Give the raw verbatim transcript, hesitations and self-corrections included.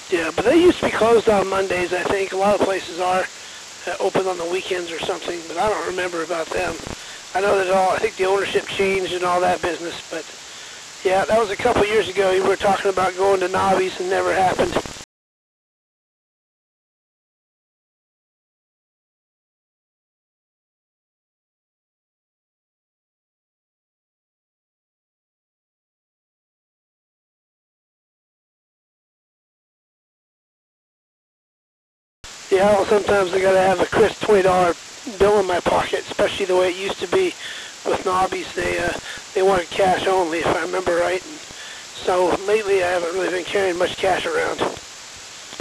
Yeah, but they used to be closed on Mondays, I think. A lot of places are uh, open on the weekends or something, but I don't remember about them. I know that all, I think the ownership changed and all that business, but yeah, that was a couple years ago. You were talking about going to Nobby's and never happened. Yeah, well, sometimes I gotta have a crisp twenty dollar bill in my pocket, especially the way it used to be with Nobby's. They uh, they wanted cash only, if I remember right. And so lately, I haven't really been carrying much cash around.